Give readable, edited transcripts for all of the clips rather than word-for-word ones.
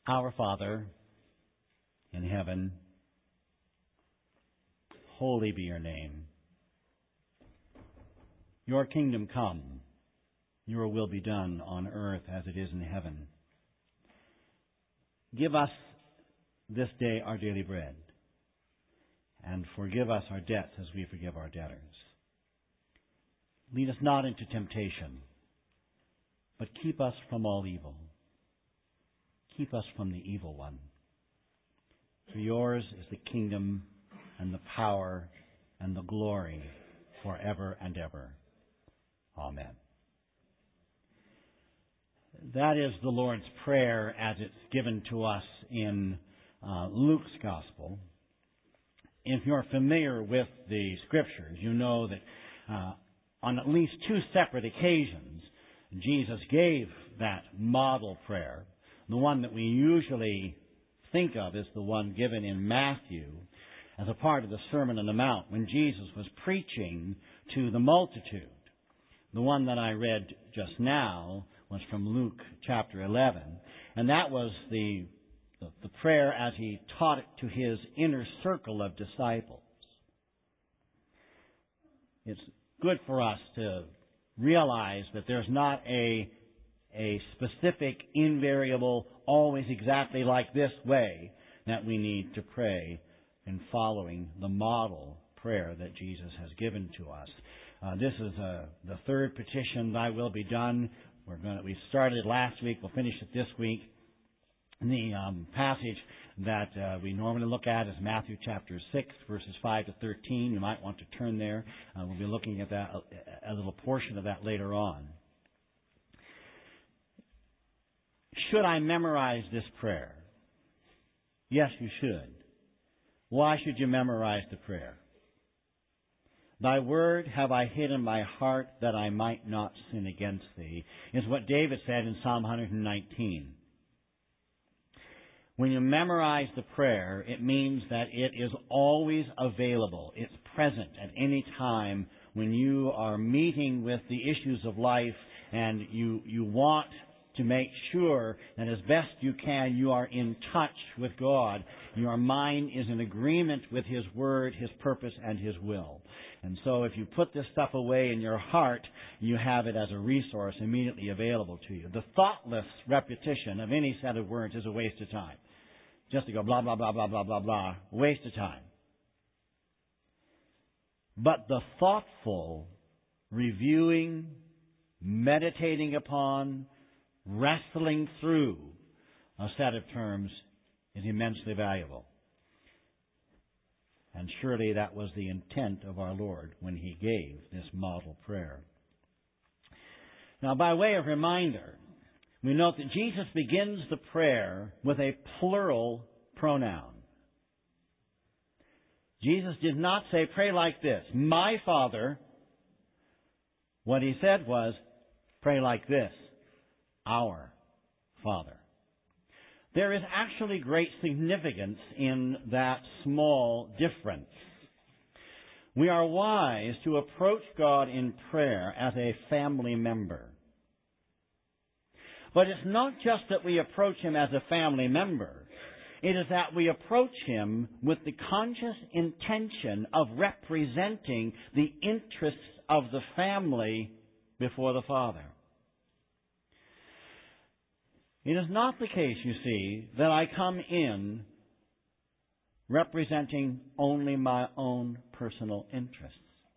Our Father in heaven, holy be your name. Your kingdom come, your will be done on earth as it is in heaven. Give us this day our daily bread, and forgive us our debts as we forgive our debtors. Lead us not into temptation, but keep us from all evil. Keep us from the evil one. For yours is the kingdom and the power and the glory forever and ever. Amen. That is the Lord's Prayer as it's given to us in Luke's Gospel. If you're familiar with the Scriptures, you know that on at least two separate occasions, Jesus gave that model prayer. The one that we usually think of is the one given in Matthew as a part of the Sermon on the Mount when Jesus was preaching to the multitude. The one that I read just now was from Luke chapter 11, and that was the prayer as he taught it to his inner circle of disciples. It's good for us to realize that there's not a specific, invariable, always exactly like this way that we need to pray in following the model prayer that Jesus has given to us. This is the third petition, Thy will be done. We started last week. We'll finish it this week. The passage that we normally look at is Matthew chapter 6, verses 5 to 13. You might want to turn there. We'll be looking at that, a little portion of that later on. Should I memorize this prayer? Yes, you should. Why should you memorize the prayer? Thy word have I hid in my heart that I might not sin against thee, is what David said in Psalm 119. When you memorize the prayer, it means that it is always available. It's present at any time when you are meeting with the issues of life and you want to make sure that as best you can you are in touch with God. Your mind is in agreement with His Word, His purpose, and His will. And so if you put this stuff away in your heart, you have it as a resource immediately available to you. The thoughtless repetition of any set of words is a waste of time. Just to go blah, blah, blah, blah, blah, blah, blah, waste of time. But the thoughtful reviewing, meditating upon, wrestling through a set of terms is immensely valuable. And surely that was the intent of our Lord when He gave this model prayer. Now, by way of reminder, we note that Jesus begins the prayer with a plural pronoun. Jesus did not say, pray like this, my Father. What He said was, pray like this, our Father. There is actually great significance in that small difference. We are wise to approach God in prayer as a family member. But it's not just that we approach Him as a family member. It is that we approach Him with the conscious intention of representing the interests of the family before the Father. It is not the case, you see, that I come in representing only my own personal interests.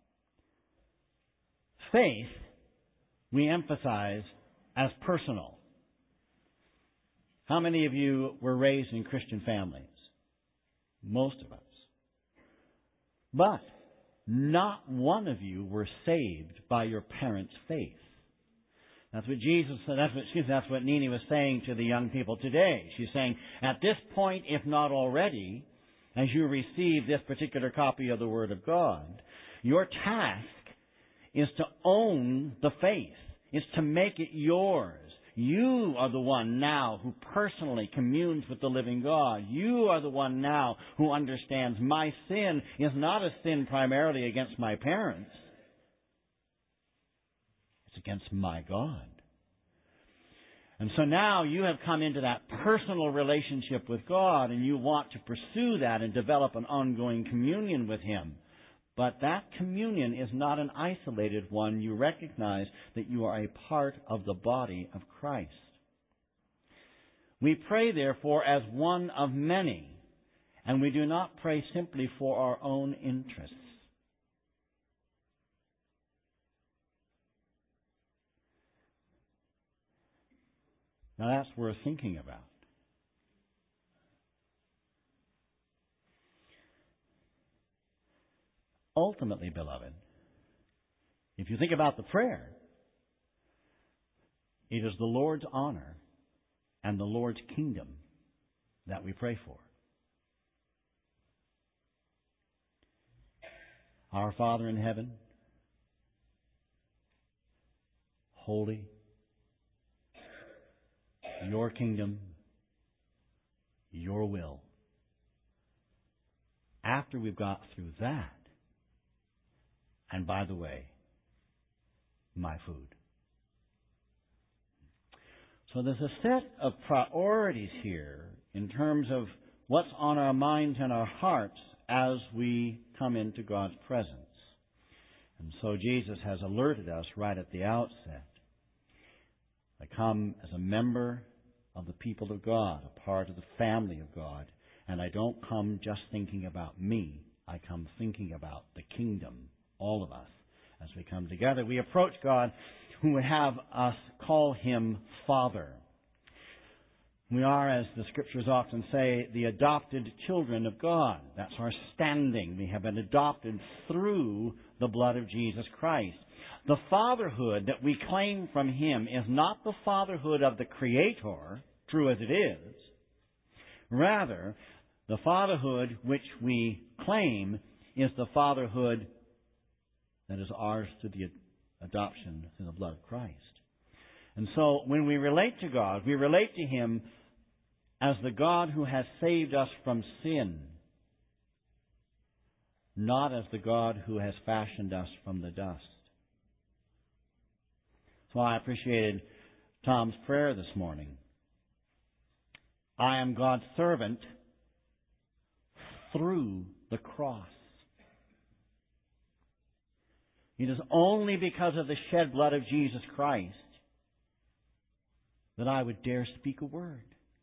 Faith, we emphasize as personal. How many of you were raised in Christian families? Most of us. But not one of you were saved by your parents' faith. That's what Jesus said. That's what Nini was saying to the young people today. She's saying, at this point, if not already, as you receive this particular copy of the Word of God, your task is to own the faith. It's to make it yours. You are the one now who personally communes with the living God. You are the one now who understands my sin is not a sin primarily against my parents. It's against my God. And so now you have come into that personal relationship with God, and you want to pursue that and develop an ongoing communion with Him. But that communion is not an isolated one. You recognize that you are a part of the body of Christ. We pray, therefore, as one of many, and we do not pray simply for our own interests. Now that's worth thinking about. Ultimately, beloved, if you think about the prayer, it is the Lord's honor and the Lord's kingdom that we pray for. Our Father in heaven, holy, your kingdom, your will. After we've got through that, and by the way, my food. So there's a set of priorities here in terms of what's on our minds and our hearts as we come into God's presence. And so Jesus has alerted us right at the outset. I come as a member of the people of God, a part of the family of God, and I don't come just thinking about me. I come thinking about the kingdom, all of us. As we come together, we approach God, who would have us call Him Father. We are, as the Scriptures often say, the adopted children of God. That's our standing. We have been adopted through the blood of Jesus Christ. The fatherhood that we claim from Him is not the fatherhood of the Creator, true as it is. Rather, the fatherhood which we claim is the fatherhood that is ours through the adoption through the blood of Christ. And so when we relate to God, we relate to Him as the God who has saved us from sin, not as the God who has fashioned us from the dust. So I appreciated Tom's prayer this morning. I am God's servant through the cross. It is only because of the shed blood of Jesus Christ that I would dare speak a word.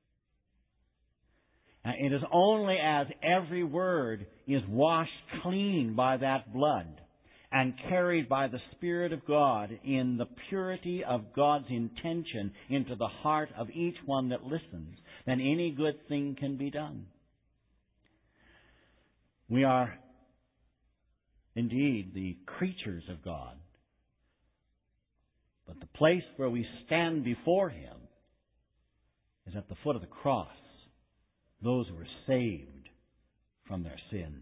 And it is only as every word is washed clean by that blood and carried by the Spirit of God in the purity of God's intention into the heart of each one that listens, then any good thing can be done. We are indeed the creatures of God, but the place where we stand before Him is at the foot of the cross, those who are saved from their sin.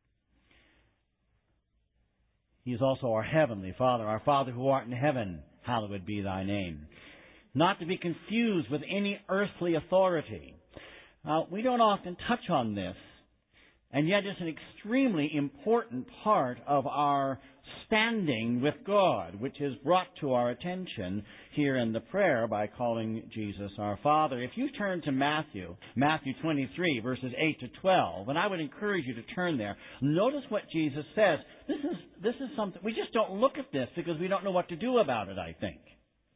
He is also our heavenly Father, our Father who art in heaven, hallowed be thy name. Not to be confused with any earthly authority. We don't often touch on this, and yet it's an extremely important part of our standing with God, which is brought to our attention here in the prayer by calling Jesus our Father. If you turn to Matthew 23, verses 8 to 12, and I would encourage you to turn there, notice what Jesus says. This is something, we just don't look at this because we don't know what to do about it, I think.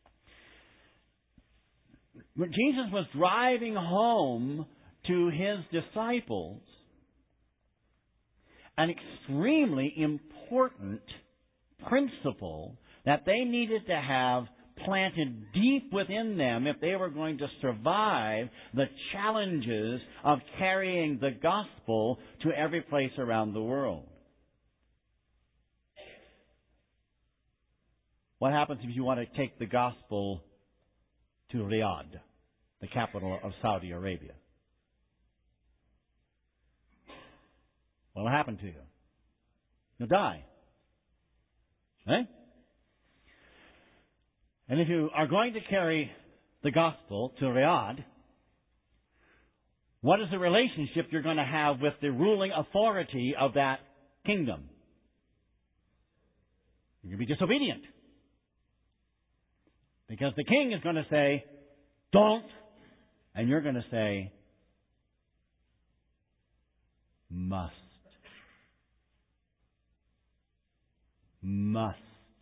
When Jesus was driving home to His disciples, an extremely important principle that they needed to have planted deep within them if they were going to survive the challenges of carrying the gospel to every place around the world. What happens if you want to take the gospel to Riyadh, the capital of Saudi Arabia? What will happen to you? You'll die. Eh? And if you are going to carry the gospel to Riyadh, what is the relationship you're going to have with the ruling authority of that kingdom? You're going to be disobedient. Because the king is going to say, don't. And you're going to say, must. Must.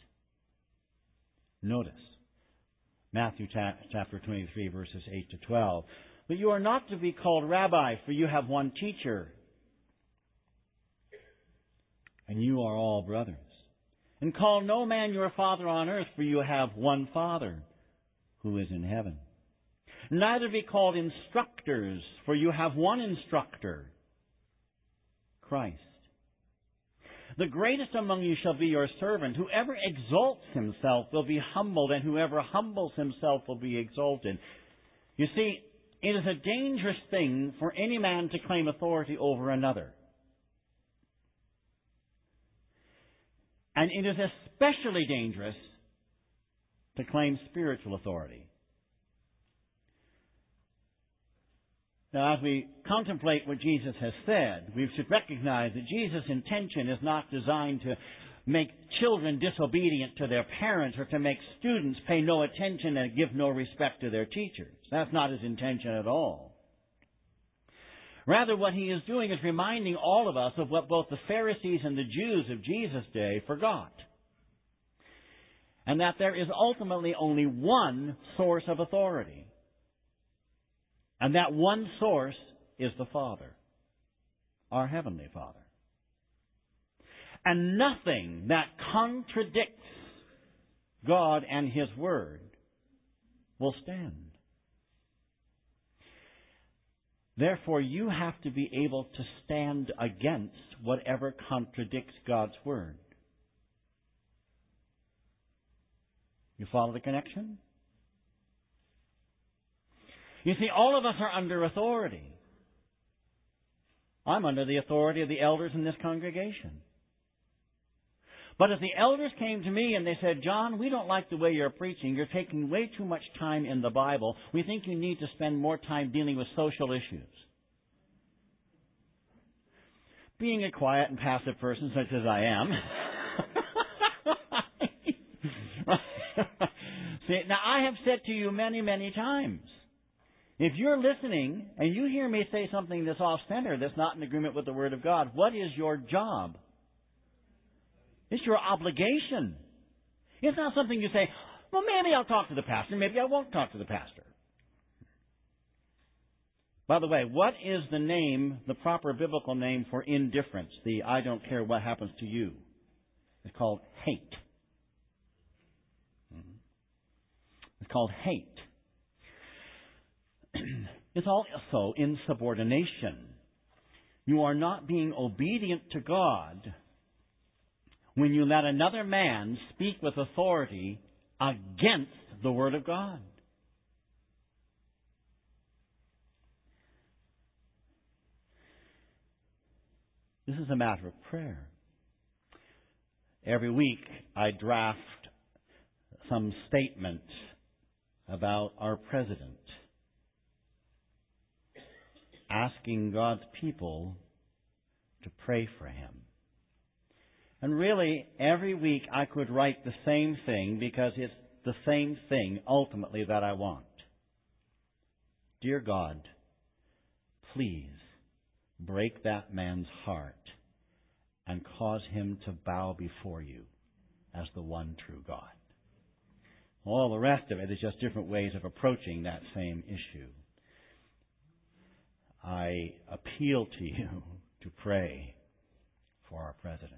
Notice, Matthew chapter 23, verses 8 to 12. But you are not to be called rabbi, for you have one teacher, and you are all brothers. And call no man your father on earth, for you have one Father, who is in heaven. Neither be called instructors, for you have one instructor, Christ. The greatest among you shall be your servant. Whoever exalts himself will be humbled, and whoever humbles himself will be exalted. You see, it is a dangerous thing for any man to claim authority over another. And it is especially dangerous to claim spiritual authority. Now, as we contemplate what Jesus has said, we should recognize that Jesus' intention is not designed to make children disobedient to their parents or to make students pay no attention and give no respect to their teachers. That's not his intention at all. Rather, what he is doing is reminding all of us of what both the Pharisees and the Jews of Jesus' day forgot. And that there is ultimately only one source of authority. And that one source is the Father, our Heavenly Father. And nothing that contradicts God and His Word will stand. Therefore, you have to be able to stand against whatever contradicts God's Word. You follow the connection? You see, all of us are under authority. I'm under the authority of the elders in this congregation. But if the elders came to me and they said, John, we don't like the way you're preaching. You're taking way too much time in the Bible. We think you need to spend more time dealing with social issues. Being a quiet and passive person such as I am. See, now I have said to you many, many times, if you're listening and you hear me say something that's off-center, that's not in agreement with the Word of God, what is your job? It's your obligation. It's not something you say, well, maybe I'll talk to the pastor, maybe I won't talk to the pastor. By the way, what is the name, the proper biblical name for indifference? The I don't care what happens to you. It's called hate. It's called hate. It's also insubordination. You are not being obedient to God when you let another man speak with authority against the Word of God. This is a matter of prayer. Every week I draft some statement about our president, asking God's people to pray for him. And really, every week I could write the same thing because it's the same thing ultimately that I want. Dear God, please break that man's heart and cause him to bow before you as the one true God. All the rest of it is just different ways of approaching that same issue. I appeal to you to pray for our president.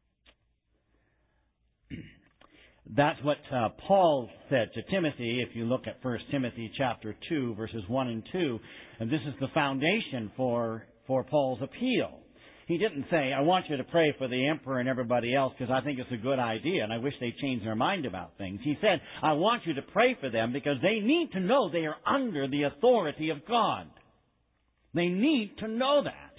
That's what Paul said to Timothy, if you look at 1 Timothy chapter 2, verses 1 and 2. And this is the foundation for Paul's appeal. He didn't say, I want you to pray for the emperor and everybody else because I think it's a good idea and I wish they'd change their mind about things. He said, I want you to pray for them because they need to know they are under the authority of God. They need to know that.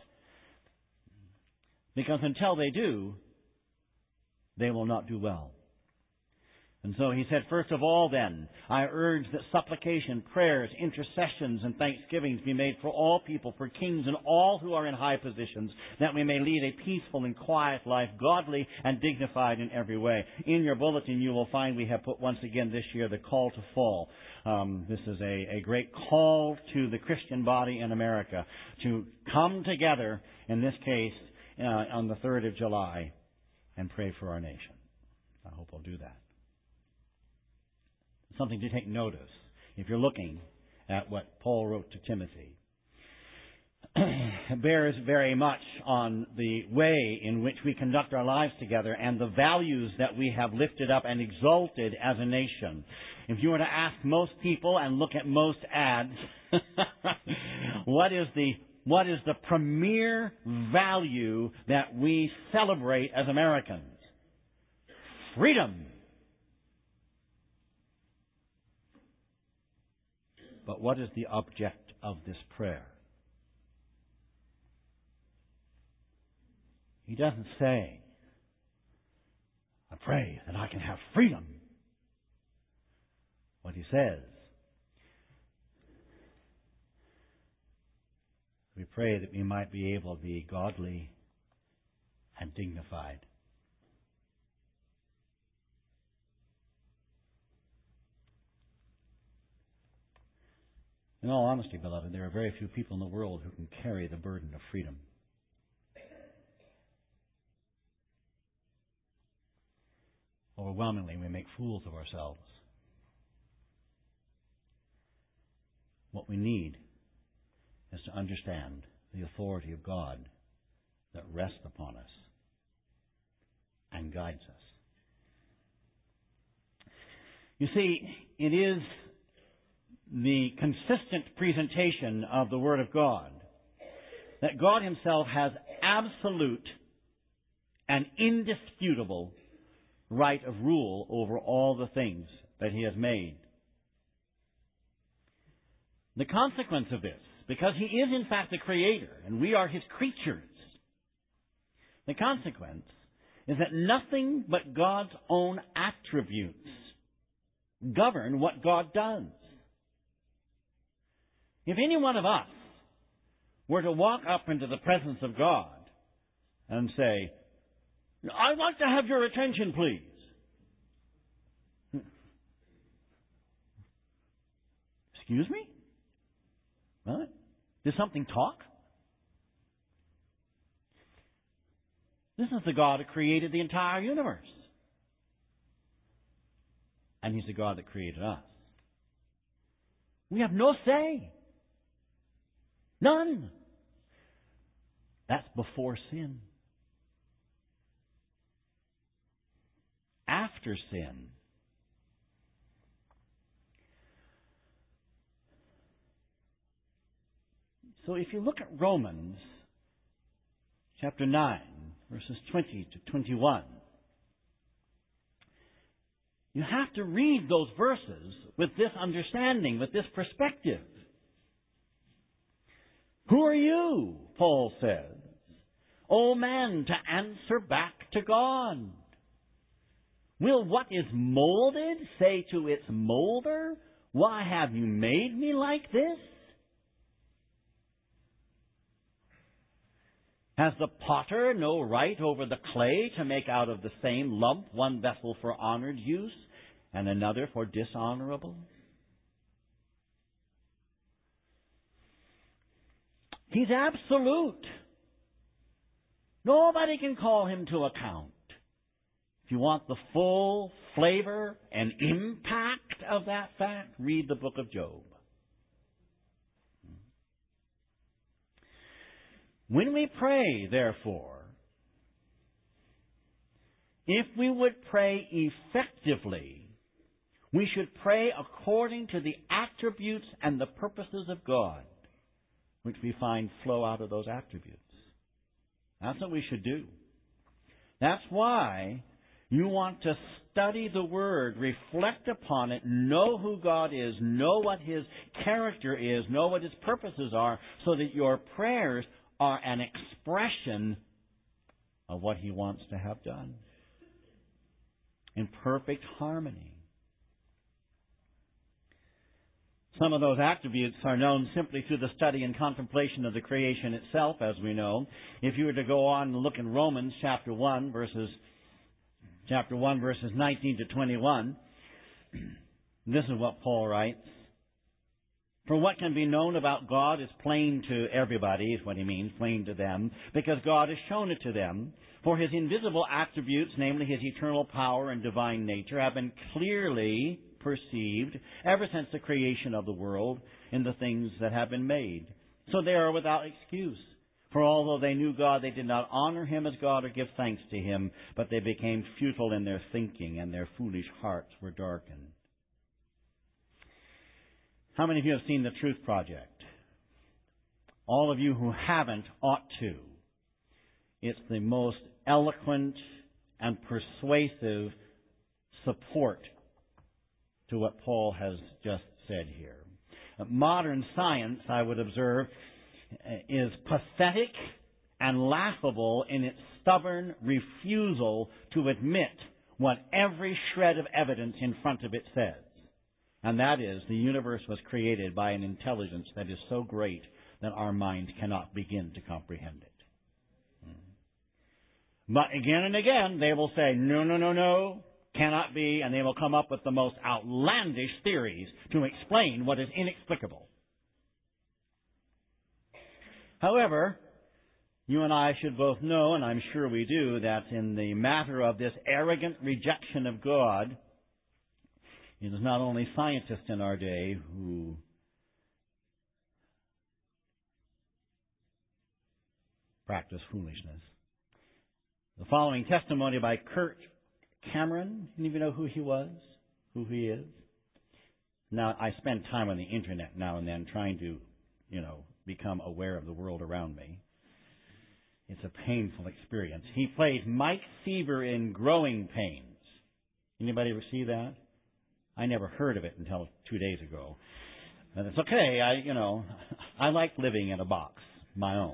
Because until they do, they will not do well. And so he said, first of all then, I urge that supplication, prayers, intercessions, and thanksgivings be made for all people, for kings and all who are in high positions, that we may lead a peaceful and quiet life, godly and dignified in every way. In your bulletin you will find we have put once again this year the call to fall. This is a great call to the Christian body in America to come together, in this case, on the 3rd of July, and pray for our nation. I hope we'll do that. Something to take notice if you're looking at what Paul wrote to Timothy. It bears very much on the way in which we conduct our lives together and the values that we have lifted up and exalted as a nation. If you were to ask most people and look at most ads, what is the premier value that we celebrate as Americans? Freedom. But what is the object of this prayer? He doesn't say, I pray that I can have freedom. What he says, we pray that we might be able to be godly and dignified. In all honesty, beloved, there are very few people in the world who can carry the burden of freedom. Overwhelmingly, we make fools of ourselves. What we need is to understand the authority of God that rests upon us and guides us. You see, it is the consistent presentation of the Word of God that God Himself has absolute and indisputable right of rule over all the things that He has made. The consequence of this, because He is in fact the Creator and we are His creatures, the consequence is that nothing but God's own attributes govern what God does. If any one of us were to walk up into the presence of God and say, I'd like to have your attention, please. Excuse me? What? Did something talk? This is the God that created the entire universe. And He's the God that created us. We have no say. None. That's before sin. After sin, so if you look at Romans chapter 9, verses 20 to 21, you have to read those verses with this understanding, with this perspective. Who are you, Paul says, O man, to answer back to God? Will what is molded say to its molder, why have you made me like this? Has the potter no right over the clay to make out of the same lump one vessel for honored use and another for dishonorable? He's absolute. Nobody can call Him to account. If you want the full flavor and impact of that fact, read the book of Job. When we pray, therefore, if we would pray effectively, we should pray according to the attributes and the purposes of God, which we find flow out of those attributes. That's what we should do. That's why you want to study the Word, reflect upon it, know who God is, know what His character is, know what His purposes are, so that your prayers are an expression of what He wants to have done. In perfect harmony. Some of those attributes are known simply through the study and contemplation of the creation itself, as we know. If you were to go on and look in Romans chapter 1, verses 19 to 21, this is what Paul writes. For what can be known about God is plain to everybody, is what he means, plain to them, because God has shown it to them. For his invisible attributes, namely his eternal power and divine nature, have been clearly perceived ever since the creation of the world in the things that have been made. So they are without excuse. For although they knew God, they did not honor him as God or give thanks to him, but they became futile in their thinking, and their foolish hearts were darkened. How many of you have seen The Truth Project? All of you who haven't ought to. It's the most eloquent and persuasive support to what Paul has just said here. Modern science, I would observe, is pathetic and laughable in its stubborn refusal to admit what every shred of evidence in front of it says. And that is, the universe was created by an intelligence that is so great that our mind cannot begin to comprehend it. But again and again, they will say, no, cannot be, and they will come up with the most outlandish theories to explain what is inexplicable. However, you and I should both know, and I'm sure we do, that in the matter of this arrogant rejection of God, it is not only scientists in our day who practice foolishness. The following testimony by Kirk Cameron. Any of you know who he was? Who he is? Now, I spend time on the internet now and then trying to, become aware of the world around me. It's a painful experience. He played Mike Seaver in Growing Pains. Anybody ever see that? I never heard of it until 2 days ago. And it's okay. I like living in a box, my own.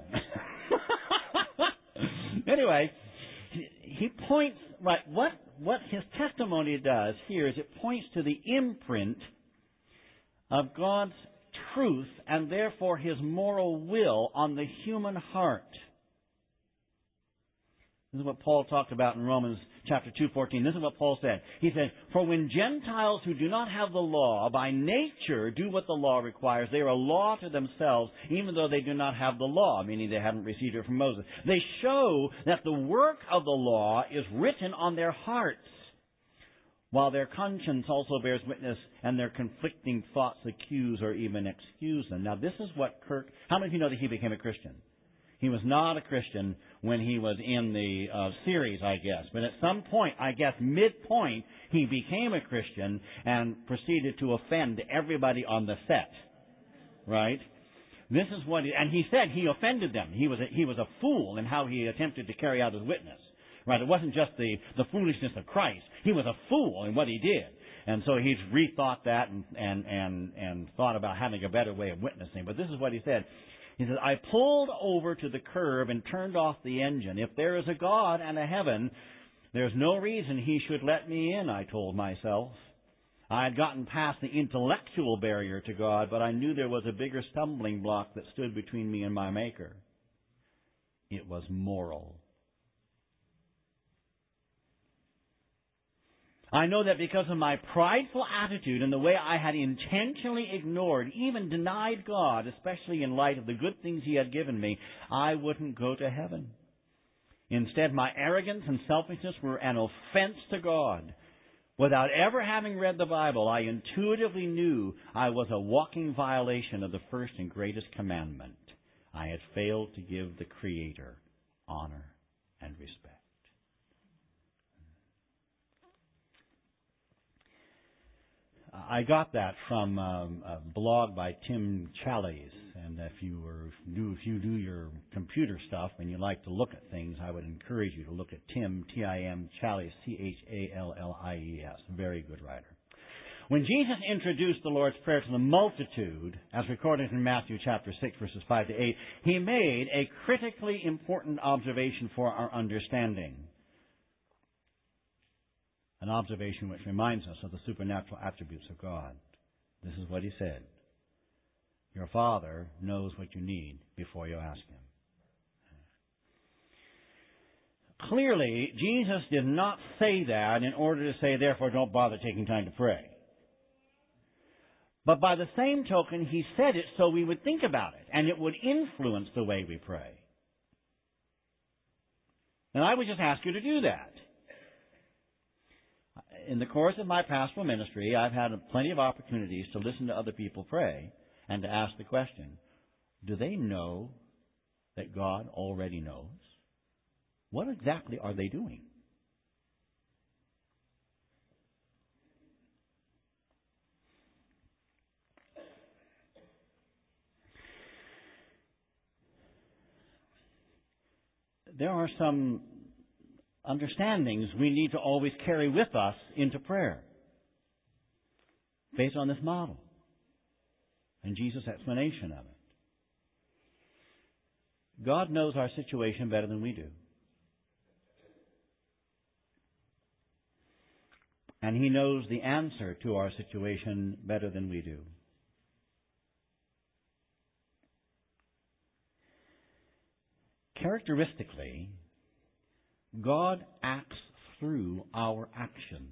Anyway, he points, right, what his testimony does here is it points to the imprint of God's truth and therefore his moral will on the human heart. This is what Paul talked about in Romans chapter 2:14. This is what Paul said. He said, "For when Gentiles who do not have the law by nature do what the law requires, they are a law to themselves, even though they do not have the law," meaning they haven't received it from Moses. "They show that the work of the law is written on their hearts, while their conscience also bears witness, and their conflicting thoughts accuse or even excuse them." Now this is what how many of you know that he became a Christian? He was not a Christian when he was in the series, I guess. But at some point, I guess midpoint, he became a Christian and proceeded to offend everybody on the set. Right? This is what and he said he offended them. He was a fool in how he attempted to carry out his witness. Right? It wasn't just the foolishness of Christ. He was a fool in what he did. And so he's rethought that and thought about having a better way of witnessing. But this is what he said. He says, "I pulled over to the curb and turned off the engine. If there is a God and a heaven, there's no reason he should let me in, I told myself. I had gotten past the intellectual barrier to God, but I knew there was a bigger stumbling block that stood between me and my Maker. It was moral. I know that because of my prideful attitude and the way I had intentionally ignored, even denied God, especially in light of the good things He had given me, I wouldn't go to heaven. Instead, my arrogance and selfishness were an offense to God. Without ever having read the Bible, I intuitively knew I was a walking violation of the first and greatest commandment. I had failed to give the Creator honor and respect." I got that from a blog by Tim Challies, and if you do your computer stuff and you like to look at things, I would encourage you to look at Tim, T-I-M, Challies, C-H-A-L-L-I-E-S. Very good writer. When Jesus introduced the Lord's Prayer to the multitude, as recorded in Matthew chapter 6, verses 5 to 8, He made a critically important observation for our understanding. An observation which reminds us of the supernatural attributes of God. This is what He said. Your Father knows what you need before you ask Him. Clearly, Jesus did not say that in order to say, therefore, don't bother taking time to pray. But by the same token, He said it so we would think about it, and it would influence the way we pray. And I would just ask you to do that. In the course of my pastoral ministry, I've had plenty of opportunities to listen to other people pray and to ask the question, do they know that God already knows? What exactly are they doing? There are some understandings we need to always carry with us into prayer based on this model and Jesus' explanation of it. God knows our situation better than we do. And He knows the answer to our situation better than we do. Characteristically, God acts through our actions.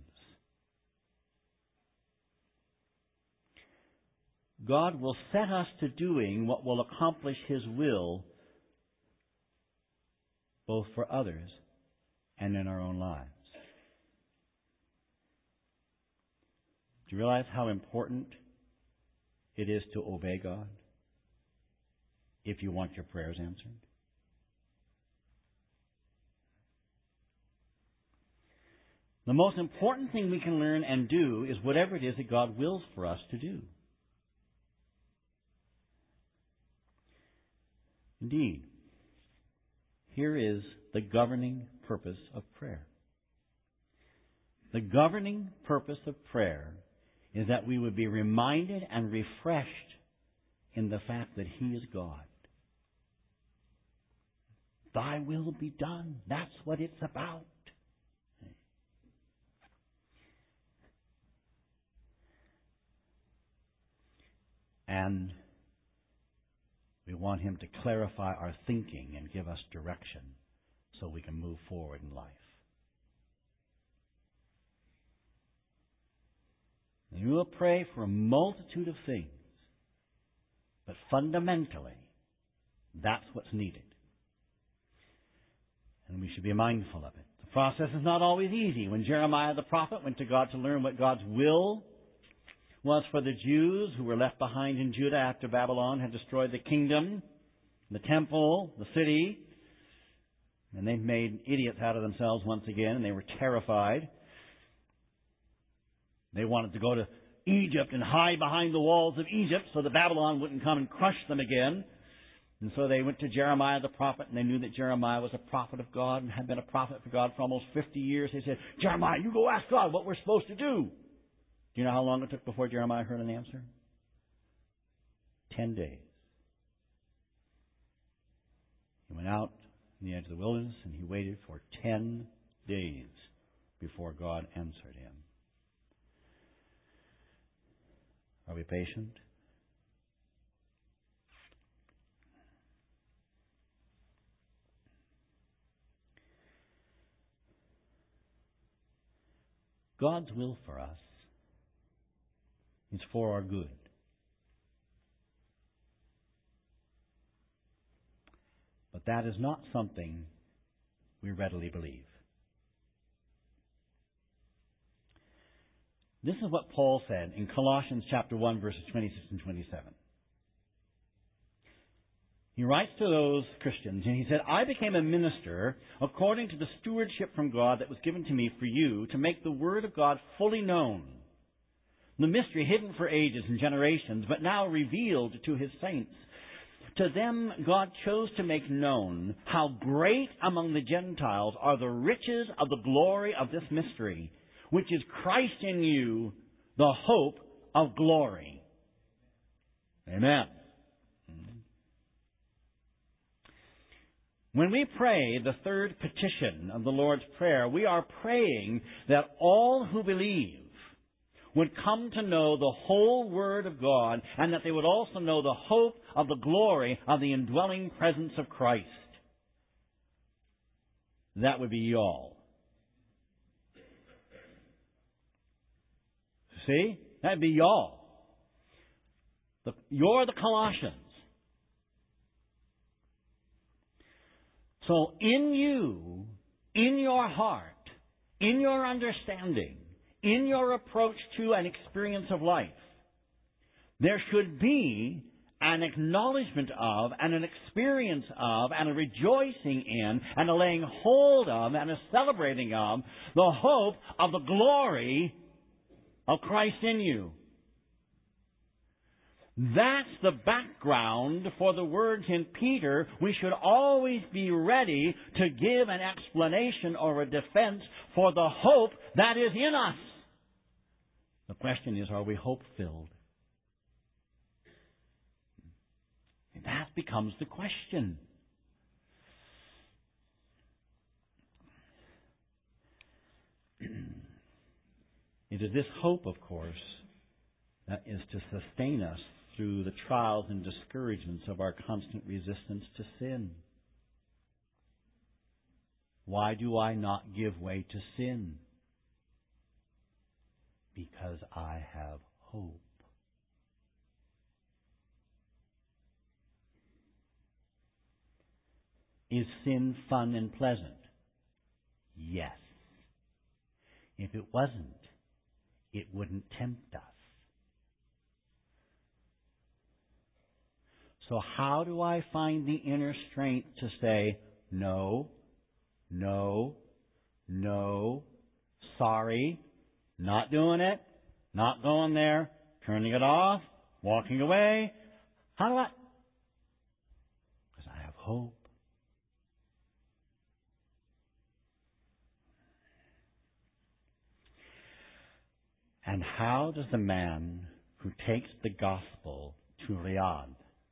God will set us to doing what will accomplish His will both for others and in our own lives. Do you realize how important it is to obey God if you want your prayers answered? The most important thing we can learn and do is whatever it is that God wills for us to do. Indeed, here is the governing purpose of prayer. The governing purpose of prayer is that we would be reminded and refreshed in the fact that He is God. Thy will be done. That's what it's about. And we want Him to clarify our thinking and give us direction so we can move forward in life. And we will pray for a multitude of things, but fundamentally, that's what's needed. And we should be mindful of it. The process is not always easy. When Jeremiah the prophet went to God to learn what God's will was for the Jews who were left behind in Judah after Babylon had destroyed the kingdom, the temple, the city, and they made idiots out of themselves once again, and they were terrified. They wanted to go to Egypt and hide behind the walls of Egypt so that Babylon wouldn't come and crush them again. And so they went to Jeremiah the prophet, and they knew that Jeremiah was a prophet of God and had been a prophet for God for almost 50 years. They said, Jeremiah, you go ask God what we're supposed to do. Do you know how long it took before Jeremiah heard an answer? 10 days. He went out in the edge of the wilderness, and he waited for 10 days before God answered him. Are we patient? God's will for us is for our good. But that is not something we readily believe. This is what Paul said in Colossians chapter 1, verses 26 and 27. He writes to those Christians, and he said, I became a minister according to the stewardship from God that was given to me for you to make the word of God fully known. The mystery hidden for ages and generations, but now revealed to His saints. To them God chose to make known how great among the Gentiles are the riches of the glory of this mystery, which is Christ in you, the hope of glory. Amen. When we pray the third petition of the Lord's Prayer, we are praying that all who believe would come to know the whole Word of God, and that they would also know the hope of the glory of the indwelling presence of Christ. That would be y'all. See? That'd be y'all. You're the Colossians. So in you, in your heart, in your understanding, in your approach to an experience of life, there should be an acknowledgement of, and an experience of, and a rejoicing in, and a laying hold of, and a celebrating of the hope of the glory of Christ in you. That's the background for the words in Peter. We should always be ready to give an explanation or a defense for the hope that is in us. The question is, are we hope-filled? That becomes the question. It is this hope, of course, that is to sustain us through the trials and discouragements of our constant resistance to sin. Why do I not give way to sin? Because I have hope. Is sin fun and pleasant? Yes. If it wasn't, it wouldn't tempt us. So how do I find the inner strength to say, no, no, no, sorry, not doing it, not going there, turning it off, walking away? How do I? Because I have hope. And how does the man who takes the gospel to Riyadh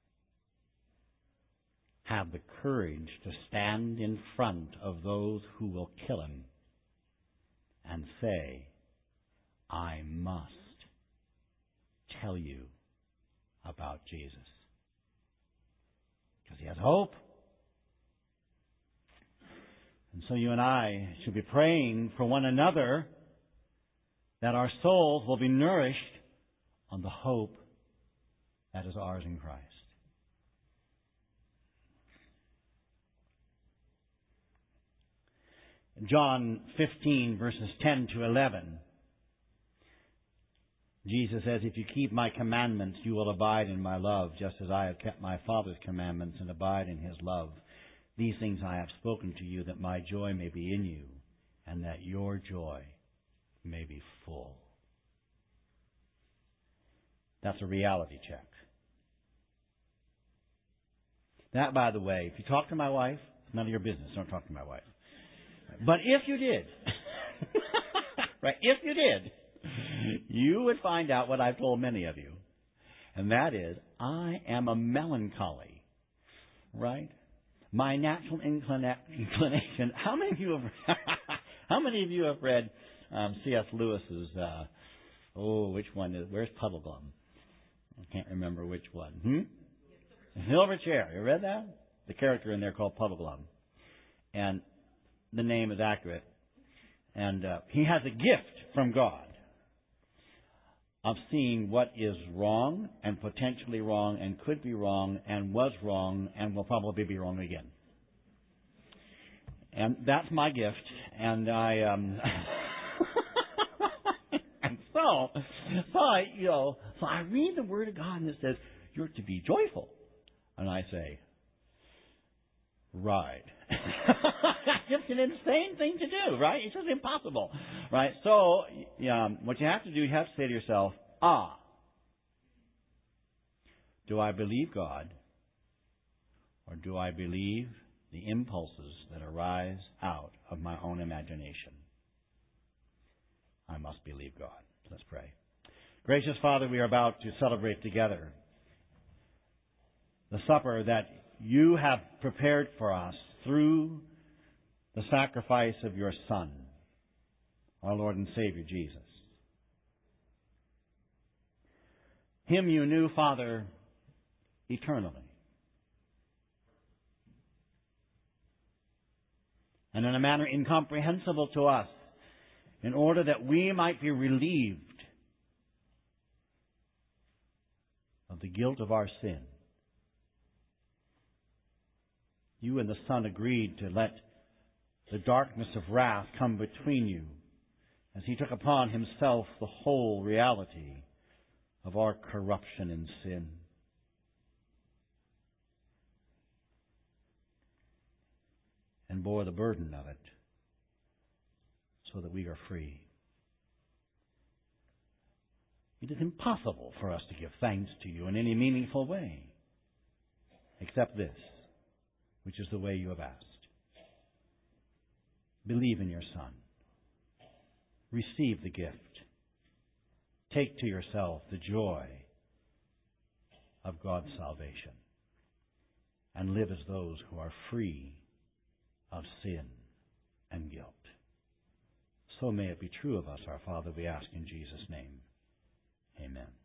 have the courage to stand in front of those who will kill him and say, I must tell you about Jesus? Because he has hope. And so you and I should be praying for one another that our souls will be nourished on the hope that is ours in Christ. John 15, verses 10 to 11. Jesus says, if you keep my commandments, you will abide in my love, just as I have kept my Father's commandments and abide in his love. These things I have spoken to you, that my joy may be in you, and that your joy may be full. That's a reality check. That, by the way, if you talk to my wife, it's none of your business. Don't talk to my wife. But if you did, right, if you did, you would find out what I've told many of you. And that is, I am a melancholy, right? My natural inclination. How many of you have read C.S. Lewis's, which one is, where's Puddleglum? I can't remember which one. Silverchair. You read that? The character in there called Puddleglum. And the name is accurate. And he has a gift from God of seeing what is wrong and potentially wrong and could be wrong and was wrong and will probably be wrong again. And that's my gift. And I and so I read the Word of God and it says, you're to be joyful. And I say, right. It's an insane thing to do, right? It's just impossible, right? So, what you have to do, you have to say to yourself, do I believe God, or do I believe the impulses that arise out of my own imagination? I must believe God. Let's pray. Gracious Father, we are about to celebrate together the supper that you have prepared for us through the sacrifice of your Son, our Lord and Savior Jesus. Him you knew, Father, eternally. And in a manner incomprehensible to us, in order that we might be relieved of the guilt of our sin. You and the Son agreed to let the darkness of wrath come between you as He took upon Himself the whole reality of our corruption and sin. And bore the burden of it so that we are free. It is impossible for us to give thanks to you in any meaningful way, except this, which is the way you have asked. Believe in your Son. Receive the gift. Take to yourself the joy of God's salvation. And live as those who are free of sin and guilt. So may it be true of us, our Father, we ask in Jesus' name. Amen.